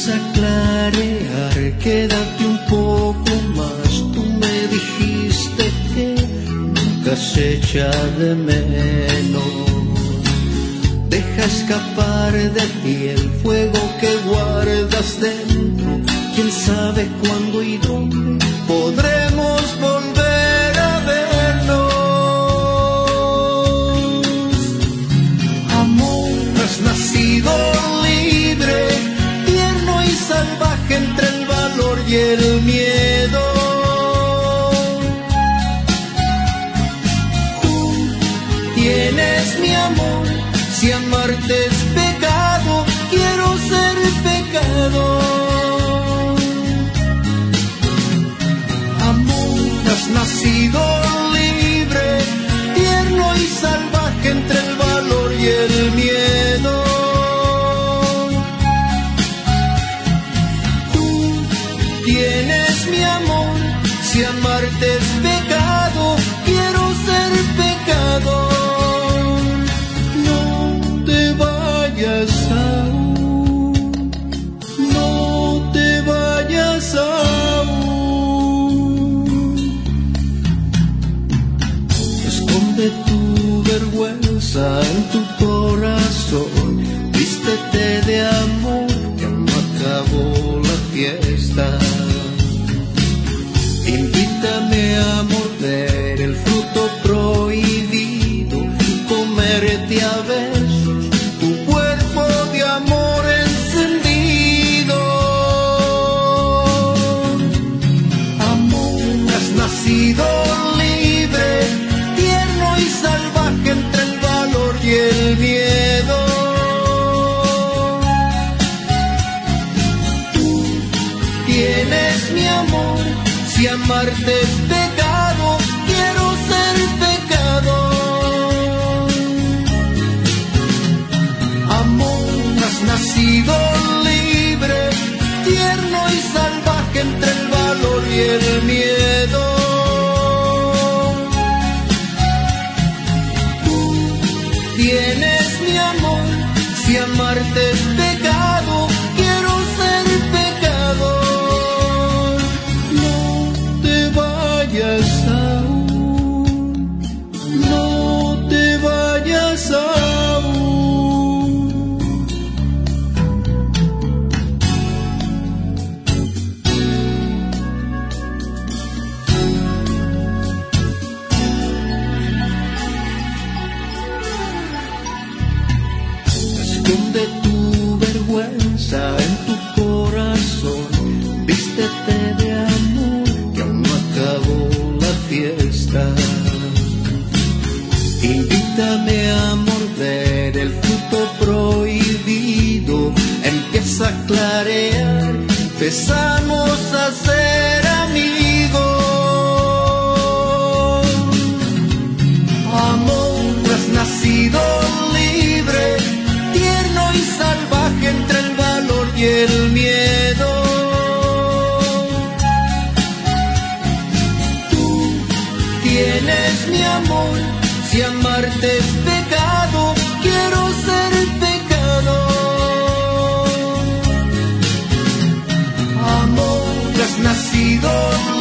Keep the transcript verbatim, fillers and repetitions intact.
empieza a clarear, quédate un poco más. Tú me dijiste que nunca se echa de menos. Deja escapar de ti el fuego que guardas dentro. Quién sabe cuándo y dónde podremos volver a vernos. Amor, has nacido libre, tierno y salvaje entre el valor y el miedo. Tú tienes mi amor, si amarte es pecado, quiero ser pecado. Amor, has nacido libre, tierno y salvaje entre el valor y el miedo. Tú tienes mi amor, si amarte es pecado, quiero ser pecado. Aún, no te vayas aún. Esconde tu vergüenza en tu corazón, vístete de amor, que no acabó la fiesta. Invítame a morder el fruto prohibido y comerte a besos tu cuerpo de amor encendido. Amor, has nacido libre, tierno y salvaje entre el valor y el miedo. Tú tienes mi amor, si amarte es pecado, quiero ser pecado. Amor, has nacido libre, tierno y salvaje entre el valor y el miedo. Tú tienes mi amor, si amarte es pecado, quiero ser pecado. No te vayas aún, no te vayas aún. Esconde tu vergüenza en tu corazón, vístete de amor, que aún no acabó la fiesta. Invítame a morder el fruto prohibido, empieza a clarear, empezamos a ser amigos. Amor, has nacido libre, tierno y salvaje entre el valor y el miedo. Tú tienes mi amor, si amarte es pecado, quiero ser pecado. Amor, has nacido